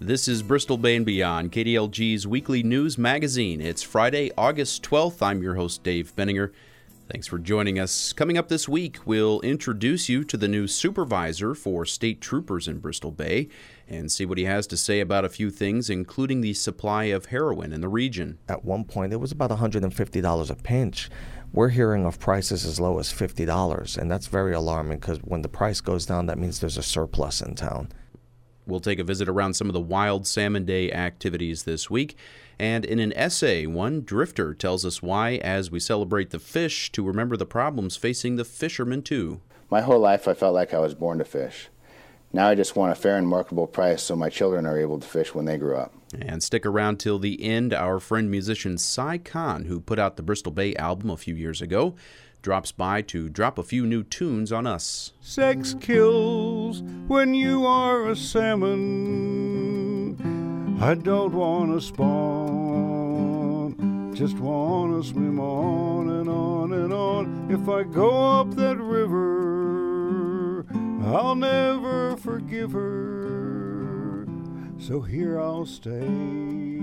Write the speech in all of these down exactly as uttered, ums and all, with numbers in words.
This is Bristol Bay and Beyond, K D L G's weekly news magazine. It's Friday, August twelfth. I'm your host, Dave Benninger. Thanks for joining us. Coming up this week, we'll introduce you to the new supervisor for state troopers in Bristol Bay and see what he has to say about a few things, including the supply of heroin in the region. At one point, it was about one hundred fifty dollars a pinch. We're hearing of prices as low as fifty dollars, and that's very alarming because when the price goes down, that means there's a surplus in town. We'll take a visit around some of the Wild Salmon Day activities this week. And in an essay, one drifter tells us why, as we celebrate the fish, to remember the problems facing the fishermen, too. My whole life I felt like I was born to fish. Now I just want a fair and marketable price so my children are able to fish when they grow up. And stick around till the end. Our friend musician Cy Khan, who put out the Bristol Bay album a few years ago, drops by to drop a few new tunes on us. Sex kills when you are a salmon. I don't want to spawn, just want to swim on and on and on. If I go up that river, I'll never forgive her. So here I'll stay.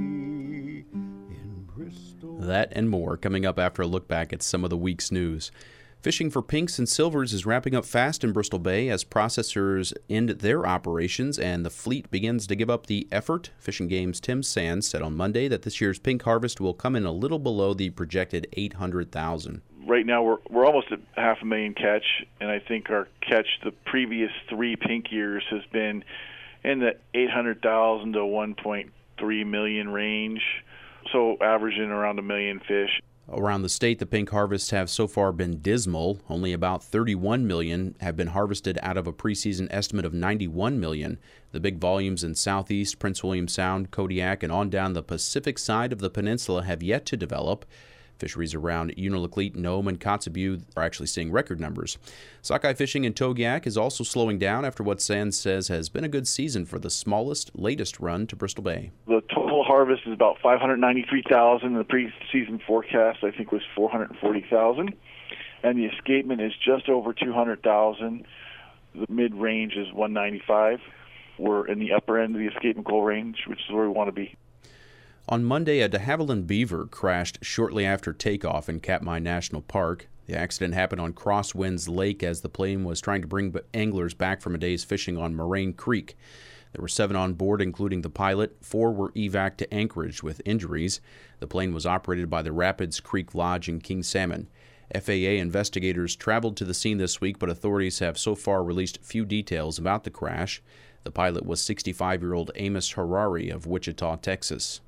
That and more coming up after a look back at some of the week's news. Fishing for pinks and silvers is wrapping up fast in Bristol Bay as processors end their operations and the fleet begins to give up the effort. Fishing Game's Tim Sands said on Monday that this year's pink harvest will come in a little below the projected eight hundred thousand. Right now we're we're almost at half a million catch, and I think our catch the previous three pink years has been in the eight hundred thousand to one point three million range. So averaging around a million fish. Around the state, the pink harvests have so far been dismal. Only about thirty-one million have been harvested out of a preseason estimate of ninety-one million. The big volumes in Southeast, Prince William Sound, Kodiak, and on down the Pacific side of the peninsula have yet to develop. Fisheries around Unalakleet, Nome, and Kotzebue are actually seeing record numbers. Sockeye fishing in Togiak is also slowing down after what Sands says has been a good season for the smallest, latest run to Bristol Bay. The total harvest is about five hundred ninety-three thousand. The preseason forecast, I think, was four hundred forty thousand. And the escapement is just over two hundred thousand. The mid-range is one ninety-five. We're in the upper end of the escapement goal range, which is where we want to be. On Monday, a de Havilland beaver crashed shortly after takeoff in Katmai National Park. The accident happened on Crosswinds Lake as the plane was trying to bring anglers back from a day's fishing on Moraine Creek. There were seven on board, including the pilot. Four were evac'd to Anchorage with injuries. The plane was operated by the Rapids Creek Lodge in King Salmon. F A A investigators traveled to the scene this week, but authorities have so far released few details about the crash. The pilot was sixty-five-year-old Amos Harari of Wichita, Texas.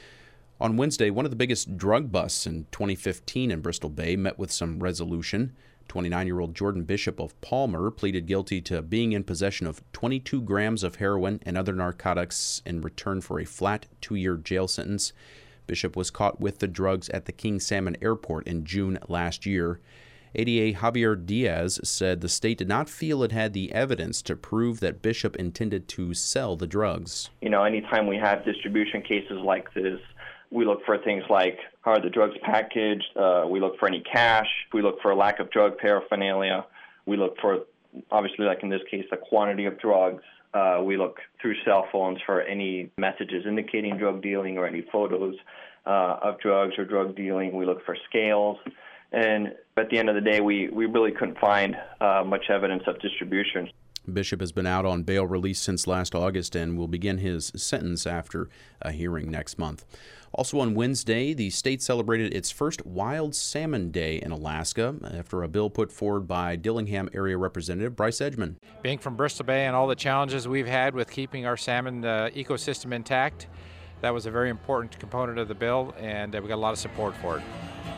On Wednesday, one of the biggest drug busts in twenty fifteen in Bristol Bay met with some resolution. twenty-nine-year-old Jordan Bishop of Palmer pleaded guilty to being in possession of twenty-two grams of heroin and other narcotics in return for a flat two-year jail sentence. Bishop was caught with the drugs at the King Salmon Airport in June last year. A D A Javier Diaz said the state did not feel it had the evidence to prove that Bishop intended to sell the drugs. You know, anytime we have distribution cases like this, we look for things like how are the drugs packaged, uh, we look for any cash, we look for a lack of drug paraphernalia, we look for, obviously like in this case, the quantity of drugs, uh, we look through cell phones for any messages indicating drug dealing or any photos uh, of drugs or drug dealing, we look for scales, and at the end of the day, we, we really couldn't find uh, much evidence of distribution. Bishop has been out on bail release since last August and will begin his sentence after a hearing next month. Also on Wednesday, the state celebrated its first Wild Salmon Day in Alaska after a bill put forward by Dillingham Area Representative Bryce Edgman. Being from Bristol Bay and all the challenges we've had with keeping our salmon uh, ecosystem intact, that was a very important component of the bill, and uh, we got a lot of support for it.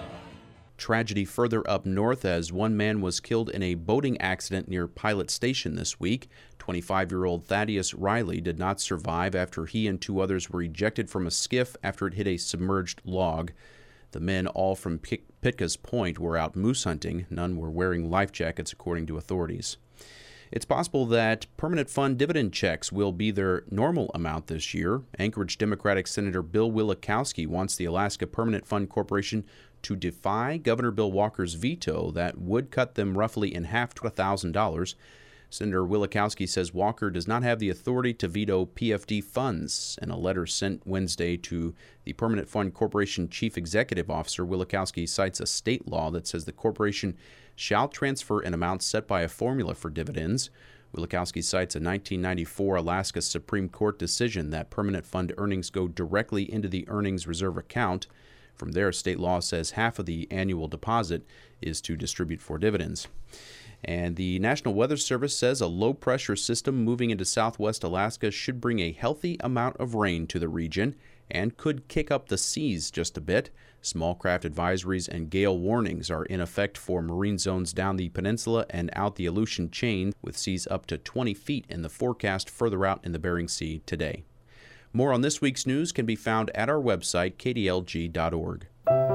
Tragedy further up north as one man was killed in a boating accident near Pilot Station this week. twenty-five-year-old Thaddeus Riley did not survive after he and two others were ejected from a skiff after it hit a submerged log. The men, all from Pitka's Point, were out moose hunting. None were wearing life jackets, according to authorities. It's possible that permanent fund dividend checks will be their normal amount this year. Anchorage Democratic Senator Bill Wielechowski wants the Alaska Permanent Fund Corporation to defy Governor Bill Walker's veto that would cut them roughly in half to one thousand dollars. Senator Wielechowski says Walker does not have the authority to veto P F D funds. In a letter sent Wednesday to the Permanent Fund Corporation Chief Executive Officer, Wielechowski cites a state law that says the corporation shall transfer an amount set by a formula for dividends. Wielechowski cites a nineteen ninety-four Alaska Supreme Court decision that permanent fund earnings go directly into the earnings reserve account. From there, state law says half of the annual deposit is to distribute for dividends. And the National Weather Service says a low-pressure system moving into southwest Alaska should bring a healthy amount of rain to the region and could kick up the seas just a bit. Small craft advisories and gale warnings are in effect for marine zones down the peninsula and out the Aleutian chain, with seas up to twenty feet in the forecast further out in the Bering Sea today. More on this week's news can be found at our website, k d l g dot org.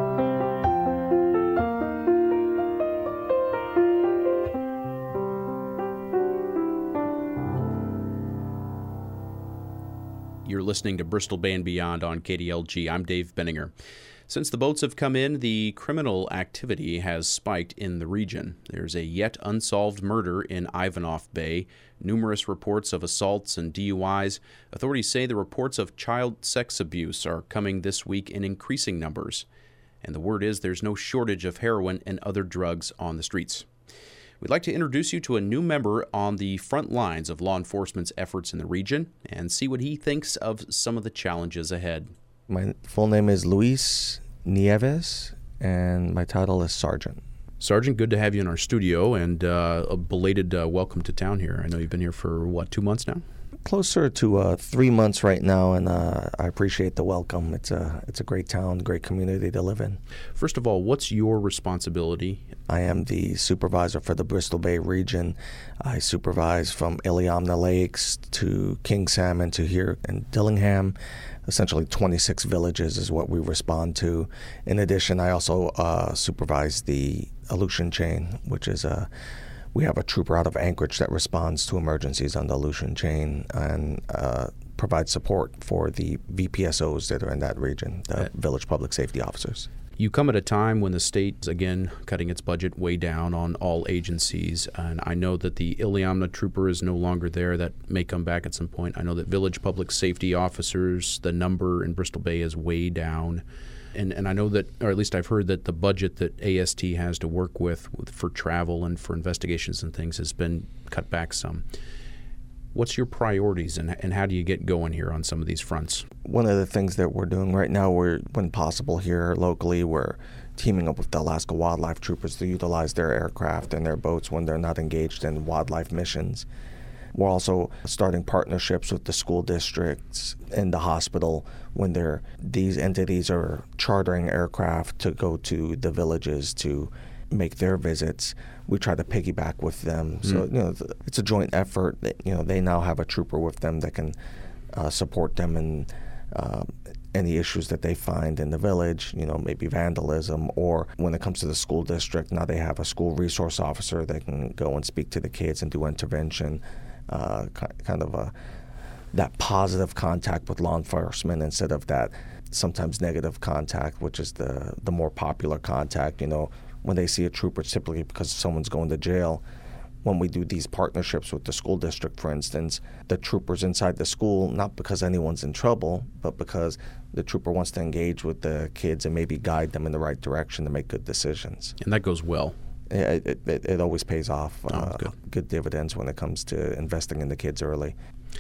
You're listening to Bristol Bay and Beyond on K D L G. I'm Dave Benninger. Since the boats have come in, the criminal activity has spiked in the region. There's a yet unsolved murder in Ivanhoe Bay, numerous reports of assaults and D U Is. Authorities say the reports of child sex abuse are coming this week in increasing numbers. And the word is there's no shortage of heroin and other drugs on the streets. We'd like to introduce you to a new member on the front lines of law enforcement's efforts in the region and see what he thinks of some of the challenges ahead. My full name is Luis Nieves, and my title is Sergeant. Sergeant, good to have you in our studio, and uh, a belated uh, welcome to town here. I know you've been here for, what, two months now? Closer to uh, three months right now, and uh, I appreciate the welcome. It's a, it's a great town, great community to live in. First of all, what's your responsibility? I am the supervisor for the Bristol Bay region. I supervise from Iliamna Lakes to King Salmon to here in Dillingham. Essentially twenty-six villages is what we respond to. In addition, I also uh, supervise the Aleutian chain, which is a we have a trooper out of Anchorage that responds to emergencies on the Aleutian chain and uh, provides support for the V P S Os that are in that region, the village public safety officers. You come at a time when the state is, again, cutting its budget way down on all agencies. And I know that the Iliamna trooper is no longer there. That may come back at some point. I know that village public safety officers, the number in Bristol Bay is way down. And and I know that, or at least I've heard that the budget that A S T has to work with, with for travel and for investigations and things has been cut back some. What's your priorities, and, and how do you get going here on some of these fronts? One of the things that we're doing right now, we're, when possible here locally, we're teaming up with the Alaska Wildlife Troopers to utilize their aircraft and their boats when they're not engaged in wildlife missions. We're also starting partnerships with the school districts and the hospital when they're, these entities are chartering aircraft to go to the villages to make their visits. We try to piggyback with them. Mm. So, you know, it's a joint effort. You know, they now have a trooper with them that can uh, support them in uh, any issues that they find in the village, you know, maybe vandalism, or when it comes to the school district, now they have a school resource officer that can go and speak to the kids and do intervention, uh, kind of a that positive contact with law enforcement instead of that sometimes negative contact, which is the, the more popular contact, you know. When they see a trooper, it's typically because someone's going to jail. When we do these partnerships with the school district, for instance, the trooper's inside the school, not because anyone's in trouble, but because the trooper wants to engage with the kids and maybe guide them in the right direction to make good decisions. And that goes well. It, it, it, it always pays off oh, uh, good. good dividends when it comes to investing in the kids early.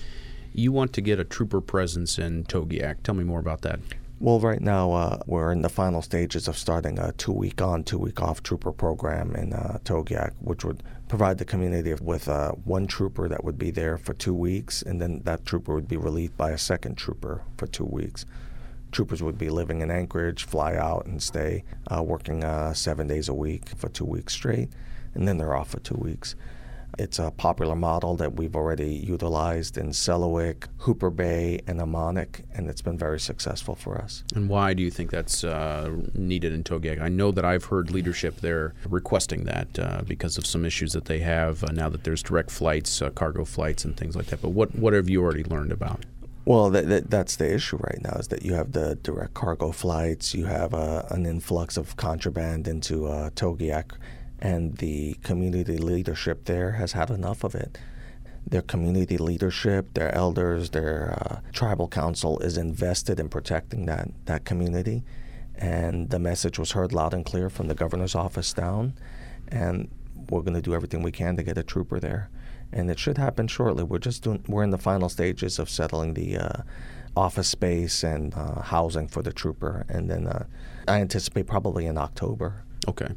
You want to get a trooper presence in Togiak. Tell me more about that. Well, right now uh, we're in the final stages of starting a two-week on, two-week off trooper program in uh, Togiak, which would provide the community with uh, one trooper that would be there for two weeks, and then that trooper would be relieved by a second trooper for two weeks. Troopers would be living in Anchorage, fly out and stay, uh, working uh, seven days a week for two weeks straight, and then they're off for two weeks. It's a popular model that we've already utilized in Selawik, Hooper Bay, and Ammonik, and it's been very successful for us. And why do you think that's uh, needed in Togiak? I know that I've heard leadership there requesting that uh, because of some issues that they have uh, now that there's direct flights, uh, cargo flights, and things like that. But what, what have you already learned about? Well, that, that, that's the issue right now, is that you have the direct cargo flights, you have uh, an influx of contraband into uh, Togiak, and the community leadership there has had enough of it. Their community leadership, their elders, their uh, tribal council is invested in protecting that, that community. And the message was heard loud and clear from the governor's office down. And we're going to do everything we can to get a trooper there. And it should happen shortly. We're just doing, we're in the final stages of settling the uh, office space and uh, housing for the trooper. And then uh, I anticipate probably in October. Okay.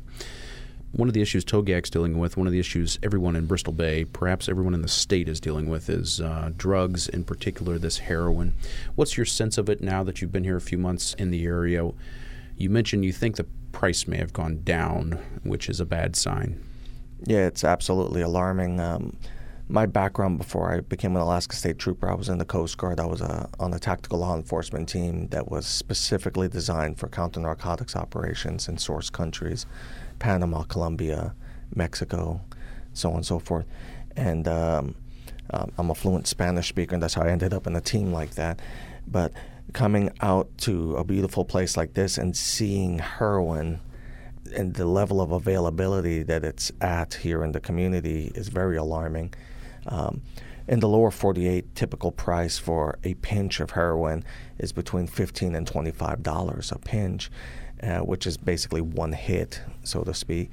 One of the issues TOGAC's dealing with, one of the issues everyone in Bristol Bay, perhaps everyone in the state is dealing with, is uh, drugs, in particular this heroin. What's your sense of it now that you've been here a few months in the area? You mentioned you think the price may have gone down, which is a bad sign. Yeah, it's absolutely alarming. Um, my background before I became an Alaska State Trooper, I was in the Coast Guard. I was uh, on a tactical law enforcement team that was specifically designed for counter-narcotics operations in source countries. Panama, Colombia, Mexico, so on and so forth. And um, um, I'm a fluent Spanish speaker, and that's how I ended up in a team like that. But coming out to a beautiful place like this and seeing heroin and the level of availability that it's at here in the community is very alarming. Um, in the lower forty-eight, typical price for a pinch of heroin is between fifteen dollars and twenty-five dollars a pinch. Uh, which is basically one hit, so to speak.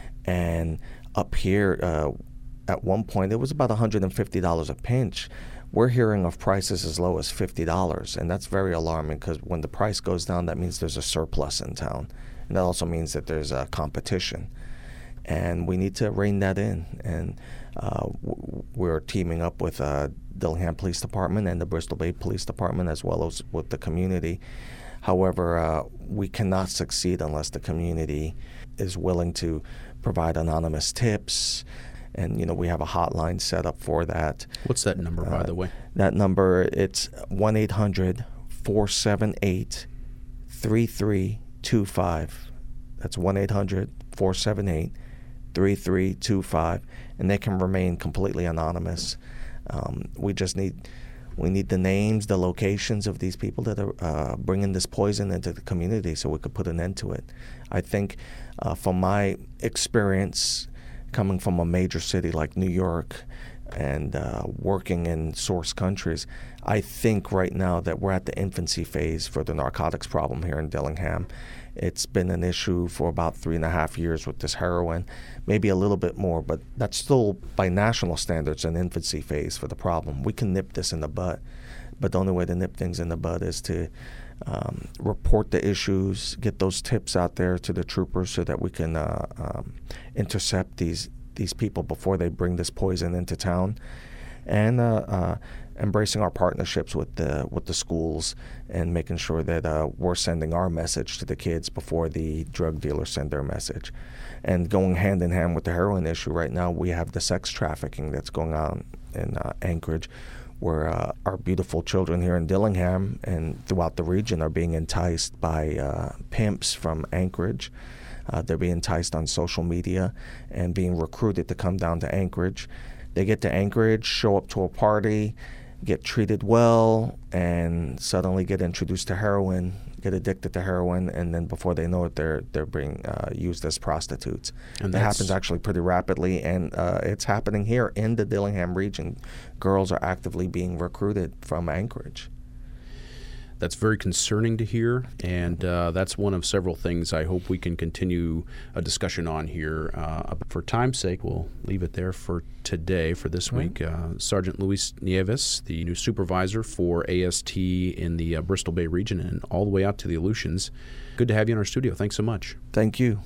And up here, uh, at one point, it was about one hundred fifty dollars a pinch. We're hearing of prices as low as fifty dollars, and that's very alarming because when the price goes down, that means there's a surplus in town. And that also means that there's a competition. And we need to rein that in. And uh, w- we're teaming up with uh, Dillingham Police Department and the Bristol Bay Police Department, as well as with the community. However, uh, we cannot succeed unless the community is willing to provide anonymous tips. And, you know, we have a hotline set up for that. What's that number, uh, by the way? That number, it's one eight hundred four seven eight three three two five. That's one eight hundred four seven eight three three two five. And they can remain completely anonymous. Um, we just need... We need the names, the locations of these people that are uh, bringing this poison into the community so we could put an end to it. I think uh, from my experience coming from a major city like New York and uh, working in source countries, I think right now that we're at the infancy phase for the narcotics problem here in Dillingham. It's been an issue for about three and a half years with this heroin, maybe a little bit more, but that's still, by national standards, an infancy phase for the problem. We can nip this in the bud, but the only way to nip things in the bud is to um, report the issues, get those tips out there to the troopers so that we can uh, um, intercept these these people before they bring this poison into town, and uh, uh, embracing our partnerships with the with the schools and making sure that uh, we're sending our message to the kids before the drug dealers send their message. And going hand in hand with the heroin issue right now, we have the sex trafficking that's going on in uh, Anchorage, where uh, our beautiful children here in Dillingham and throughout the region are being enticed by uh, pimps from Anchorage. Uh, they're being enticed on social media and being recruited to come down to Anchorage. They get to Anchorage, show up to a party, get treated well, and suddenly get introduced to heroin, get addicted to heroin, and then before they know it, they're they're being uh, used as prostitutes. And that happens actually pretty rapidly, and uh, it's happening here in the Dillingham region. Girls are actively being recruited from Anchorage. That's very concerning to hear, and uh, that's one of several things I hope we can continue a discussion on here. Uh, for time's sake, we'll leave it there for today, for this mm-hmm. week. Uh, Sergeant Luis Nieves, the new supervisor for A S T in the uh, Bristol Bay region and all the way out to the Aleutians. Good to have you in our studio. Thanks so much. Thank you.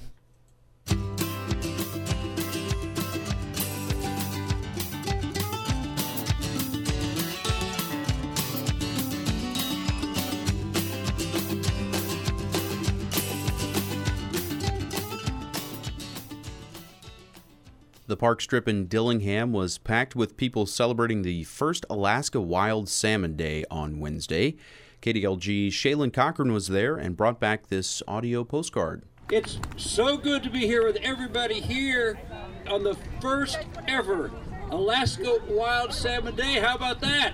The park strip in Dillingham was packed with people celebrating the first Alaska Wild Salmon Day on Wednesday. K D L G's Shaylin Cochran was there and brought back this audio postcard. It's so good to be here with everybody here on the first ever Alaska Wild Salmon Day. How about that?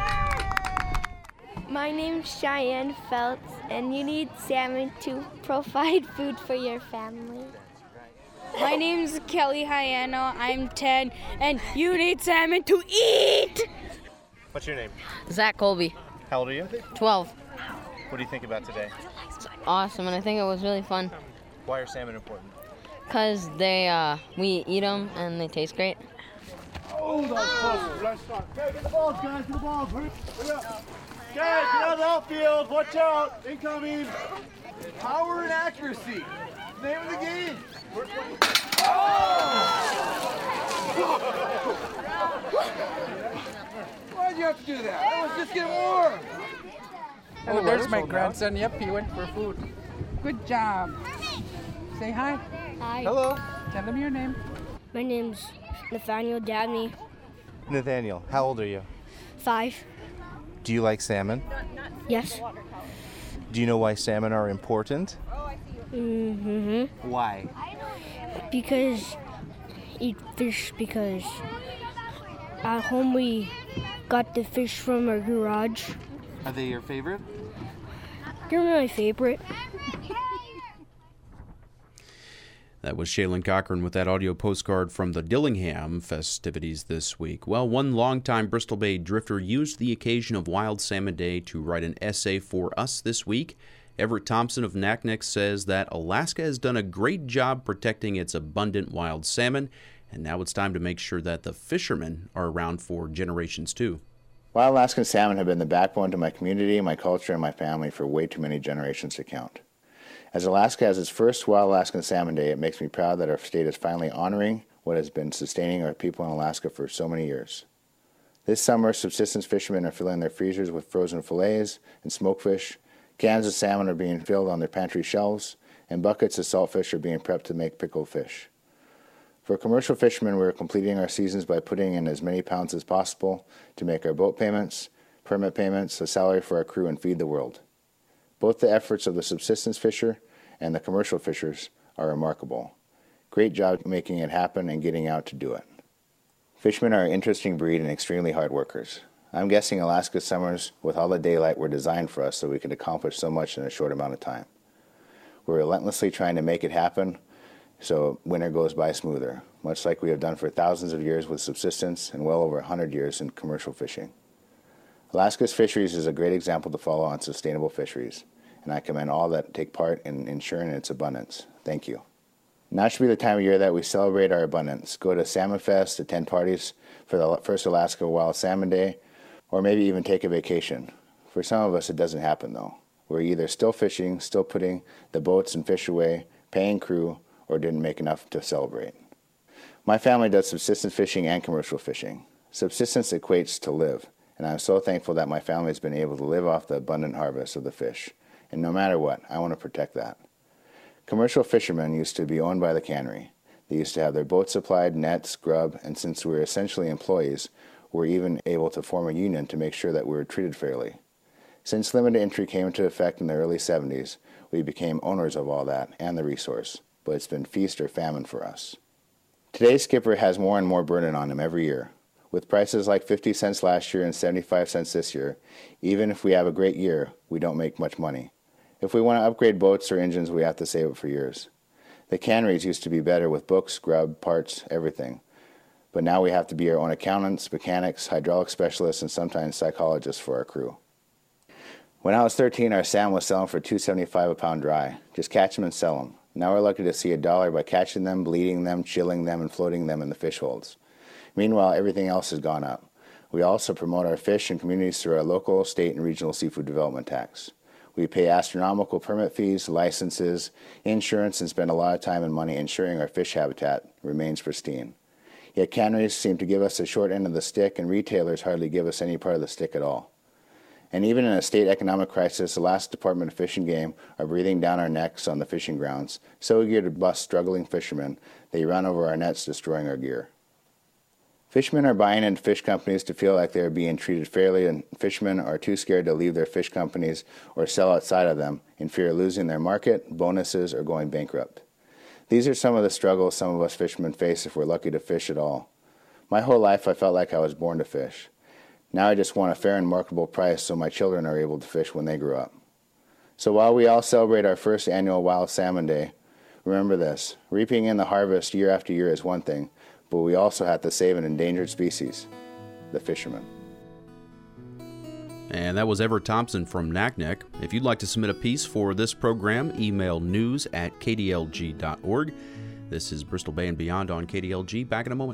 My name's Cheyenne Feltz, and you need salmon to provide food for your family. My name's Kelly Hyano. I'm ten, and you need salmon to eat. What's your name? Zach Colby. How old are you? twelve. What do you think about today? It's awesome, and I think it was really fun. Why are salmon important? Because they, uh, we eat them, and they taste great. Oh, that's close. Let's start. Okay, get the balls, guys. Get the balls. Hurry, hurry up. Okay, get out of the outfield. Watch out. Incoming. Power and accuracy. Name of the game. Oh! Why'd you have to do that? I was just getting warm. Oh, there's my grandson. Yep, he went for food. Good job. Say hi. Hi. Hello. Tell them your name. My name's Nathaniel Dabney. Nathaniel, how old are you? Five. Do you like salmon? Yes. Do you know why salmon are important? Mm-hmm. Why? Because eat fish because at home we got the fish from our garage. Are they your favorite? They're my favorite. That was Shaylin Cochran with that audio postcard from the Dillingham festivities this week. Well, one longtime Bristol Bay drifter used the occasion of Wild Salmon Day to write an essay for us this week. Everett Thompson of Naknek says that Alaska has done a great job protecting its abundant wild salmon, and now it's time to make sure that the fishermen are around for generations too. Wild Alaskan salmon have been the backbone to my community, my culture, and my family for way too many generations to count. As Alaska has its first Wild Alaskan Salmon Day, it makes me proud that our state is finally honoring what has been sustaining our people in Alaska for so many years. This summer, subsistence fishermen are filling their freezers with frozen fillets and smokefish, cans of salmon are being filled on their pantry shelves, and buckets of saltfish are being prepped to make pickled fish. For commercial fishermen, we're completing our seasons by putting in as many pounds as possible to make our boat payments, permit payments, a salary for our crew, and feed the world. Both the efforts of the subsistence fisher and the commercial fishers are remarkable. Great job making it happen and getting out to do it. Fishermen are an interesting breed and extremely hard workers. I'm guessing Alaska's summers with all the daylight were designed for us so we could accomplish so much in a short amount of time. We're relentlessly trying to make it happen so winter goes by smoother, much like we have done for thousands of years with subsistence and well over one hundred years in commercial fishing. Alaska's fisheries is a great example to follow on sustainable fisheries, and I commend all that take part in ensuring its abundance. Thank you. Now should be the time of year that we celebrate our abundance. Go to Salmon Fest, attend parties for the first Alaska Wild Salmon Day, or maybe even take a vacation. For some of us, it doesn't happen though. We're either still fishing, still putting the boats and fish away, paying crew, or didn't make enough to celebrate. My family does subsistence fishing and commercial fishing. Subsistence equates to live, and I'm so thankful that my family has been able to live off the abundant harvest of the fish. And no matter what, I want to protect that. Commercial fishermen used to be owned by the cannery. They used to have their boats supplied, nets, grub, and since we were essentially employees, we were even able to form a union to make sure that we were treated fairly. Since limited entry came into effect in the early seventies, we became owners of all that and the resource, but it's been feast or famine for us. Today's skipper has more and more burden on him every year. With prices like fifty cents last year and seventy-five cents this year, even if we have a great year, we don't make much money. If we want to upgrade boats or engines, we have to save it for years. The canneries used to be better with books, grub, parts, everything. But now we have to be our own accountants, mechanics, hydraulic specialists, and sometimes psychologists for our crew. When I was thirteen, our salmon was selling for two dollars and seventy-five cents a pound dry. Just catch them and sell them. Now we're lucky to see a dollar by catching them, bleeding them, chilling them, and floating them in the fish holds. Meanwhile, everything else has gone up. We also promote our fish and communities through our local, state, and regional seafood development tax. We pay astronomical permit fees, licenses, insurance, and spend a lot of time and money ensuring our fish habitat remains pristine. Yet canneries seem to give us the short end of the stick, and retailers hardly give us any part of the stick at all. And even in a state economic crisis, the Alaska Department of Fish and Game are breathing down our necks on the fishing grounds, so eager to bust struggling fishermen, they run over our nets, destroying our gear. Fishermen are buying into fish companies to feel like they are being treated fairly, and fishermen are too scared to leave their fish companies or sell outside of them in fear of losing their market, bonuses, or going bankrupt. These are some of the struggles some of us fishermen face if we're lucky to fish at all. My whole life I felt like I was born to fish. Now I just want a fair and marketable price so my children are able to fish when they grow up. So while we all celebrate our first annual Wild Salmon Day, Remember this, reaping in the harvest year after year is one thing, but we also have to save an endangered species, the fishermen. And that was Everett Thompson from Naknek. If you'd like to submit a piece for this program, email news at k d l g dot org. This is Bristol Bay and Beyond on K D L G. Back in a moment.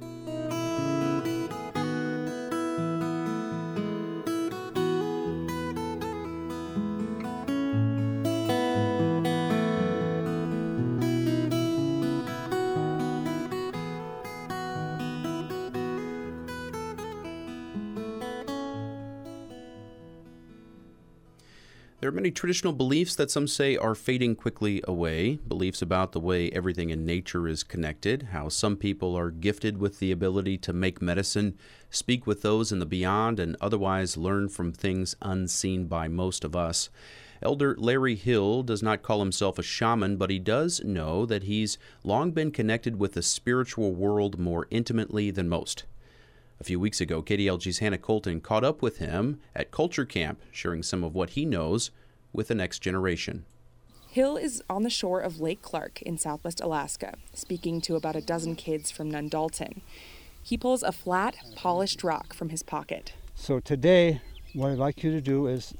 There are many traditional beliefs that some say are fading quickly away. Beliefs about the way everything in nature is connected, how some people are gifted with the ability to make medicine, speak with those in the beyond, and otherwise learn from things unseen by most of us. Elder Larry Hill does not call himself a shaman, but he does know that he's long been connected with the spiritual world more intimately than most. A few weeks ago, K D L G's Hannah Colton caught up with him at Culture Camp, sharing some of what he knows with the next generation. Hill is on the shore of Lake Clark in southwest Alaska, speaking to about a dozen kids from Nundalton. He pulls a flat, polished rock from his pocket. So today, what I'd like you to do is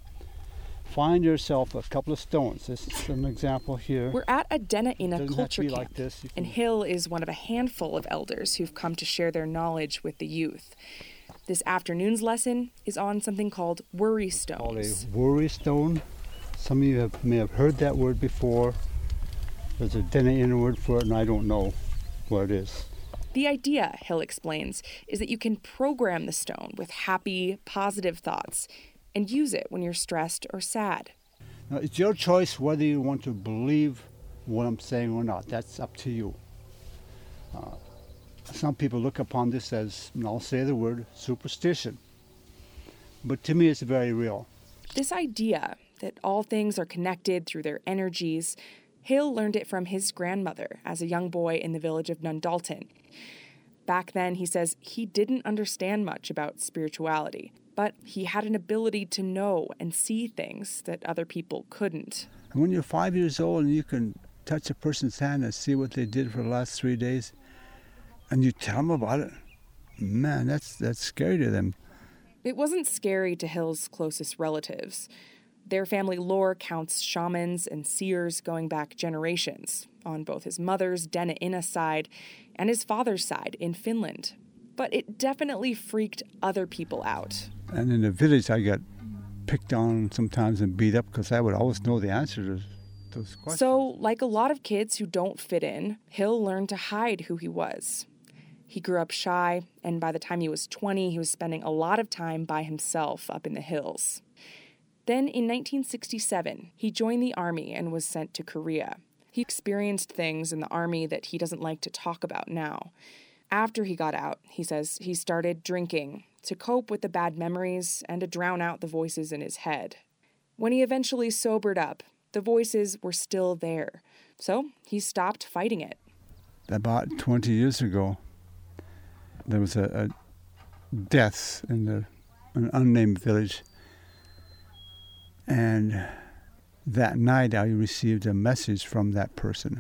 find yourself a couple of stones. This is an example here. We're at a Dena'ina culture camp, like this. and Hill is one of a handful of elders who've come to share their knowledge with the youth. This afternoon's lesson is on something called worry stones. A worry stone. Some of you have, may have heard that word before. There's a Dena'ina word for it, and I don't know what it is. The idea, Hill explains, is that you can program the stone with happy, positive thoughts and use it when you're stressed or sad. Now, it's your choice whether you want to believe what I'm saying or not. That's up to you. Uh, some people look upon this as, and I'll say the word, superstition. But to me, it's very real. This idea that all things are connected through their energies, Hill learned it from his grandmother as a young boy in the village of Nundalton. Back then, he says, he didn't understand much about spirituality, but he had an ability to know and see things that other people couldn't. When you're five years old and you can touch a person's hand and see what they did for the last three days, and you tell them about it, man, that's that's scary to them. It wasn't scary to Hill's closest relatives. Their family lore counts shamans and seers going back generations on both his mother's Dena'ina side and his father's side in Finland. But it definitely freaked other people out. And in the village, I got picked on sometimes and beat up because I would always know the answer to those questions. So, like a lot of kids who don't fit in, Hill learned to hide who he was. He grew up shy, and by the time he was twenty, he was spending a lot of time by himself up in the hills. Then, in nineteen sixty-seven, he joined the army and was sent to Korea. He experienced things in the army that he doesn't like to talk about now. After he got out, he says he started drinking to cope with the bad memories and to drown out the voices in his head. When he eventually sobered up, the voices were still there, so he stopped fighting it. About twenty years ago, there was a, a death in the, an unnamed village, and that night I received a message from that person.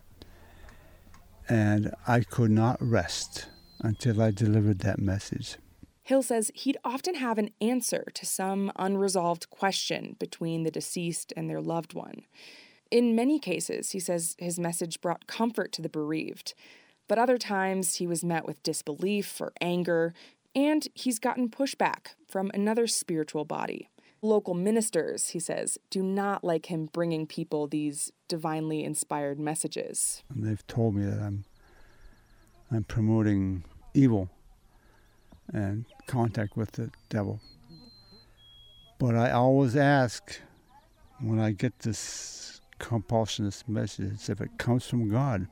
And I could not rest until I delivered that message. Hill says he'd often have an answer to some unresolved question between the deceased and their loved one. In many cases, he says his message brought comfort to the bereaved. But other times he was met with disbelief or anger, and he's gotten pushback from another spiritual body. Local ministers, he says, do not like him bringing people these divinely inspired messages. And they've told me that I'm I'm promoting evil and contact with the devil. But I always ask, when I get this compulsion, this message, if it comes from God.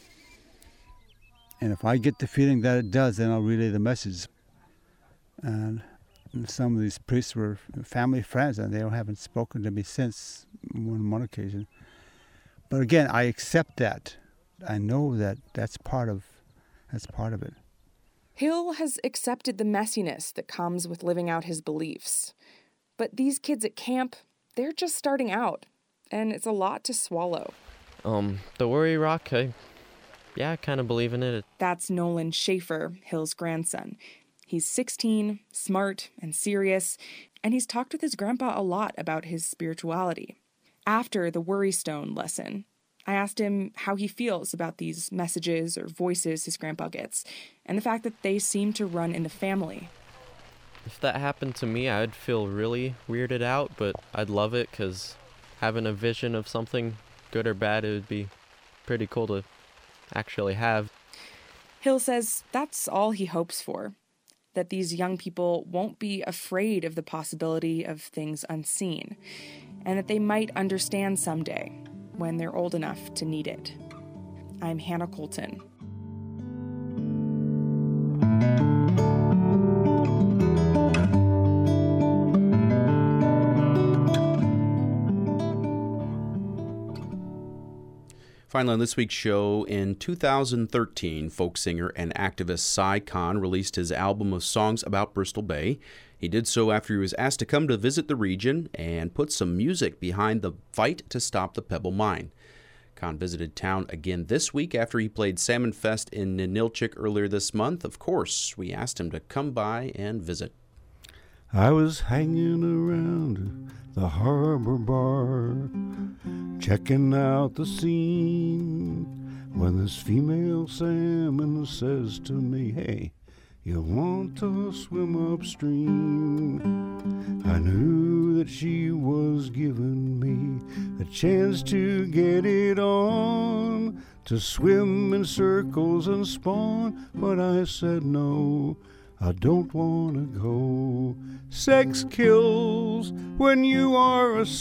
And if I get the feeling that it does, then I'll relay the message. And some of these priests were family friends, and they haven't spoken to me since on one occasion. But again, I accept that. I know that that's part of that's part of it. Hill has accepted the messiness that comes with living out his beliefs. But these kids at camp, they're just starting out, and it's a lot to swallow. Um, the Worry Rock, I, yeah, I kind of believe in it. That's Nolan Schaefer, Hill's grandson. He's sixteen, smart and serious, and he's talked with his grandpa a lot about his spirituality. After the Worry Stone lesson, I asked him how he feels about these messages or voices his grandpa gets, and the fact that they seem to run in the family. If that happened to me, I'd feel really weirded out, but I'd love it because having a vision of something, good or bad, it would be pretty cool to actually have. Hill says that's all he hopes for, that these young people won't be afraid of the possibility of things unseen, and that they might understand someday when they're old enough to need it. I'm Hannah Colton. Finally, on this week's show, in two thousand thirteen, folk singer and activist Cy Kahn released his album of songs about Bristol Bay. He did so after he was asked to come to visit the region and put some music behind the fight to stop the Pebble Mine. Kahn visited town again this week after he played Salmon Fest in Ninilchik earlier this month. Of course, we asked him to come by and visit. I was hanging around the harbor bar, checking out the scene, when this female salmon says to me, "Hey, you want to swim upstream?" I knew that she was giving me a chance to get it on, to swim in circles and spawn, but I said no, I don't want to go. Sex kills when you are a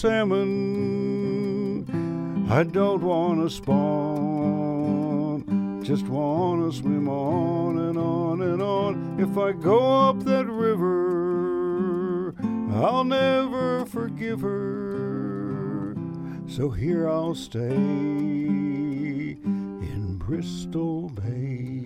salmon. I don't want to spawn, just want to swim on and on and on. If I go up that river, I'll never forgive her. So here I'll stay in Bristol Bay.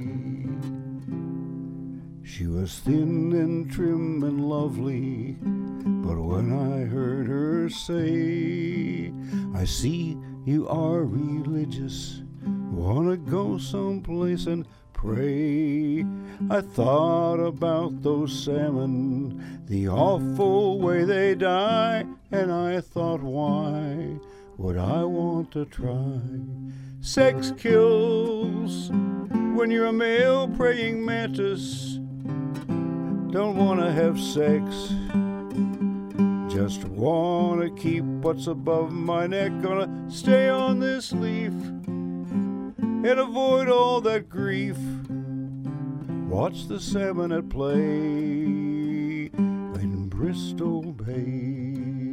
She was thin and trim and lovely, but when I heard her say, "I see you are religious, wanna go someplace and pray," I thought about those salmon, the awful way they die, and I thought, why would I want to try? Sex kills when you're a male praying mantis. Don't want to have sex, just want to keep what's above my neck. Gonna stay on this leaf and avoid all that grief. Watch the salmon at play in Bristol Bay.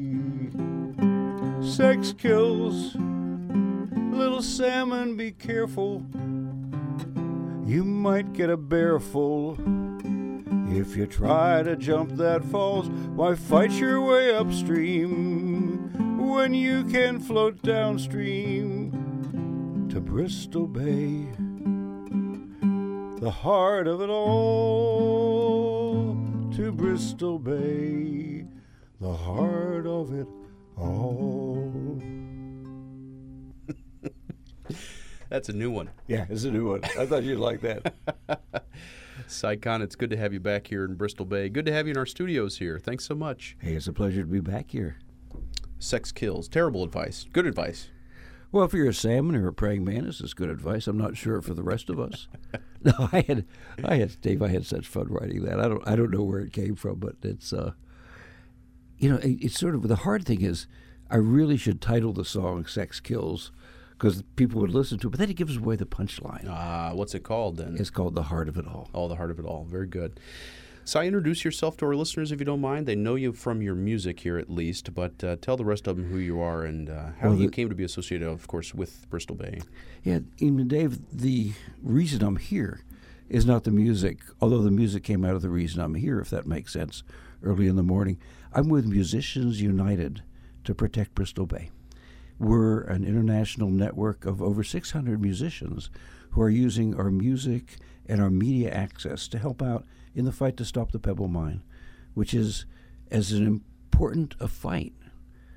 Sex kills, little salmon, be careful. You might get a bearful. If you try to jump that falls, why fight your way upstream when you can float downstream to Bristol Bay, the heart of it all, to Bristol Bay, the heart of it all. That's a new one. Yeah, it's a new one. I thought you'd like that. Cy Kahn, it's good to have you back here in Bristol Bay. Good to have you in our studios here. Thanks so much. Hey, it's a pleasure to be back here. Sex kills. Terrible advice. Good advice. Well, if you're a salmon or a praying mantis, it's good advice. I'm not sure for the rest of us. No, I had, I had, Dave, I had such fun writing that. I don't, I don't know where it came from, but it's, uh, you know, it, it's sort of, the hard thing is, I really should title the song "Sex Kills," because people would listen to it, but then it gives away the punchline. Ah, uh, what's it called then? It's called "The Heart of It All." Oh, "The Heart of It All." Very good. So introduce yourself to our listeners, if you don't mind. They know you from your music here at least, but uh, tell the rest of them who you are and uh, how well, the, you came to be associated, of course, with Bristol Bay. Yeah, even Dave, the reason I'm here is not the music, although the music came out of the reason I'm here, if that makes sense, early in the morning. I'm with Musicians United to protect Bristol Bay. We're an international network of over six hundred musicians who are using our music and our media access to help out in the fight to stop the Pebble Mine, which is as an important a fight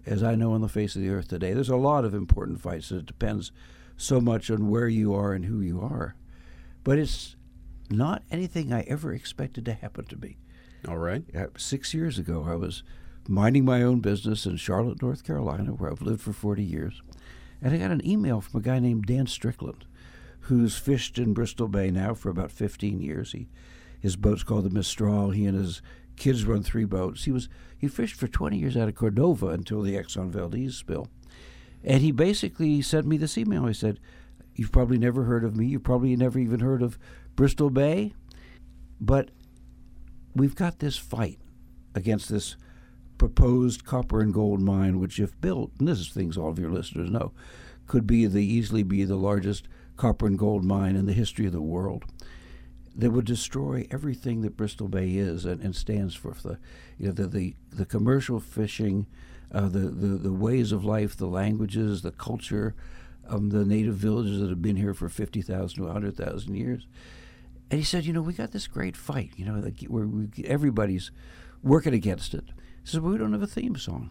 as I know on the face of the earth today. There's a lot of important fights, and it depends so much on where you are and who you are. But it's not anything I ever expected to happen to me. All right. Uh, six years ago, I was minding my own business in Charlotte, North Carolina, where I've lived for forty years. And I got an email from a guy named Dan Strickland, who's fished in Bristol Bay now for about fifteen years. He, his boat's called the Mistral. He and his kids run three boats. He was he fished for twenty years out of Cordova until the Exxon Valdez spill. And he basically sent me this email. He said, "You've probably never heard of me. You've probably never even heard of Bristol Bay. But we've got this fight against this proposed copper and gold mine, which if built, and this is things all of your listeners know, could be the easily be the largest copper and gold mine in the history of the world, that would destroy everything that Bristol Bay is and, and stands for. The, you know, the, the, the commercial fishing, uh, the, the, the ways of life, the languages, the culture, um, the native villages that have been here for fifty thousand to one hundred thousand years." And he said, you know, we got this great fight, you know, like where we, everybody's working against it. He said, well, we don't have a theme song.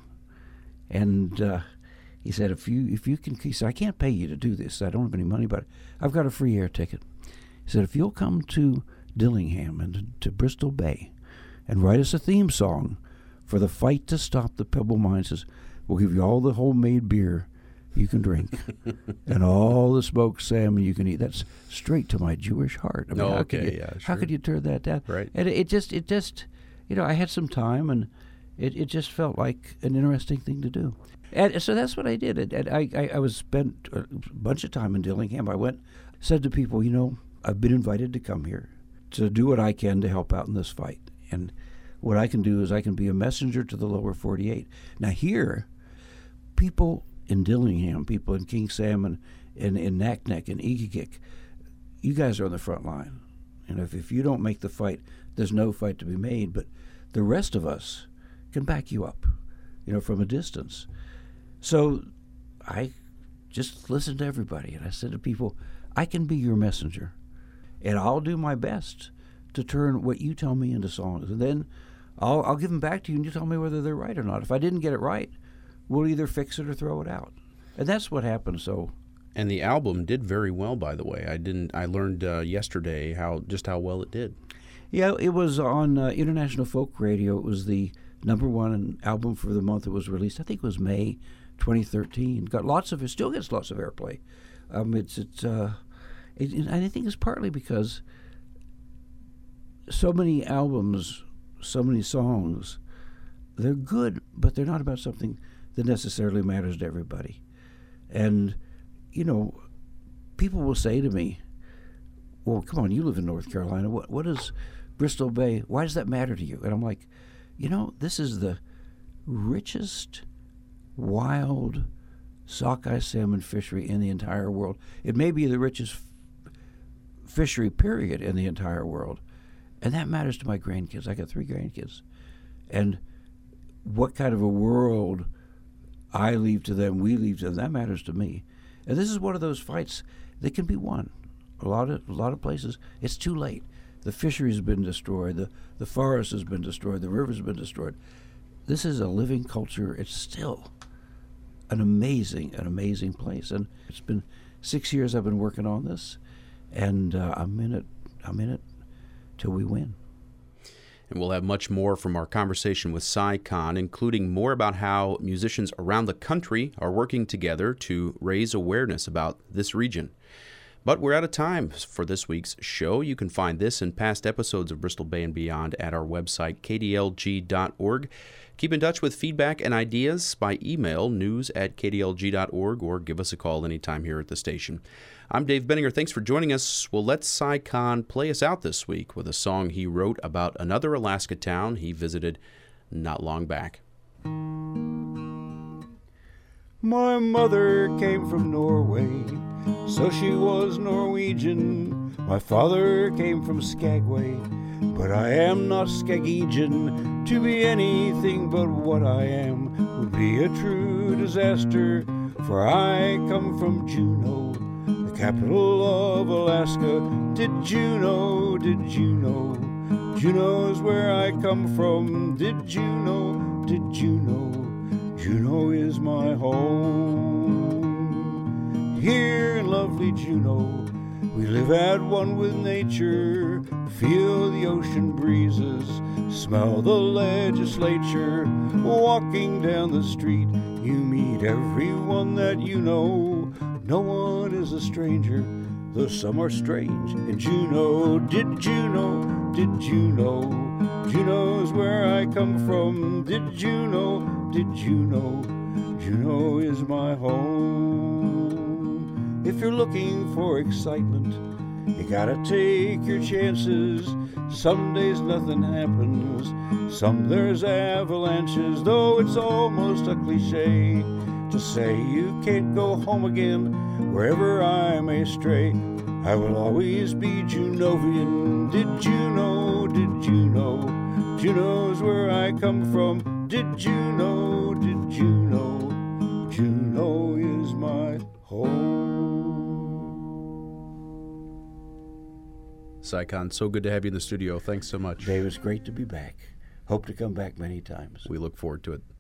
And uh, he said, if you if you can, he said, I can't pay you to do this. I don't have any money, but I've got a free air ticket. He said, if you'll come to Dillingham and to, to Bristol Bay and write us a theme song for the fight to stop the Pebble Mines, says, we'll give you all the homemade beer you can drink and all the smoked salmon you can eat. That's straight to my Jewish heart. I mean, oh, how okay, could you, yeah, sure. How could you turn that down? Right. And it, it just, it just, you know, I had some time, and it, it just felt like an interesting thing to do. And so that's what I did. And, and I, I, I was spent a bunch of time in Dillingham. I went, said to people, you know, I've been invited to come here to do what I can to help out in this fight. And what I can do is I can be a messenger to the lower forty-eight. Now here, people in Dillingham, people in King Salmon, in, in Naknek, and Egegik, you guys are on the front line. And if, if you don't make the fight, there's no fight to be made. But the rest of us can back you up, you know, from a distance. So I just listened to everybody, and I said to people, I can be your messenger, and I'll do my best to turn what you tell me into songs. And then I'll, I'll give them back to you, and you tell me whether they're right or not. If I didn't get it right, we'll either fix it or throw it out. And that's what happened. So, and the album did very well, by the way. I didn't. I learned uh, yesterday how just how well it did. Yeah, it was on uh, International Folk Radio. It was the number one album for the month it was released. I think it was May twenty thirteen. Got lots of it. Still gets lots of airplay. Um, it's it's. Uh, it, and I think it's partly because so many albums, so many songs, they're good, but they're not about something that necessarily matters to everybody. And, you know, people will say to me, well, come on, you live in North Carolina. What what is Bristol Bay? Why does that matter to you? And I'm like, you know, this is the richest wild sockeye salmon fishery in the entire world. It may be the richest f- fishery, period, in the entire world. And that matters to my grandkids. I got three grandkids. And what kind of a world I leave to them, we leave to them, that matters to me. And this is one of those fights that can be won. A lot of a lot of places, it's too late. The fisheries have been destroyed. The, the forest has been destroyed. The rivers have been destroyed. This is a living culture. It's still an amazing, an amazing place. And it's been six years I've been working on this, and uh, I'm in it. I'm in it till we win. And we'll have much more from our conversation with Cy Kahn, including more about how musicians around the country are working together to raise awareness about this region. But we're out of time for this week's show. You can find this and past episodes of Bristol Bay and Beyond at our website, k d l g dot org. Keep in touch with feedback and ideas by email, news at k d l g dot org, or give us a call anytime here at the station. I'm Dave Benninger. Thanks for joining us. We'll let Cy Kahn play us out this week with a song he wrote about another Alaska town he visited not long back. My mother came from Norway, so she was Norwegian. My father came from Skagway, but I am not Skagian. To be anything but what I am would be a true disaster, for I come from Juneau, the capital of Alaska. Did you know, did you know? Juneau is where I come from. Did you know, did you know? Juneau is my home. Here in lovely Juneau, we live at one with nature, feel the ocean breezes, smell the legislature. Walking down the street, you meet everyone that you know. No one is a stranger, though some are strange. In Juneau, did you know, did you know? Juneau's where I come from. Did you know, did you know? Juneau is my home. If you're looking for excitement, you gotta take your chances. Some days nothing happens, some there's avalanches. Though it's almost a cliche to say you can't go home again. Wherever I may stray, I will always be Junovian. Did you know, did you know? Juneau's where I come from. Did you know, did you know? Juneau is my home. Sycon, so good to have you in the studio. Thanks so much. Dave, it's great to be back. Hope to come back many times. We look forward to it.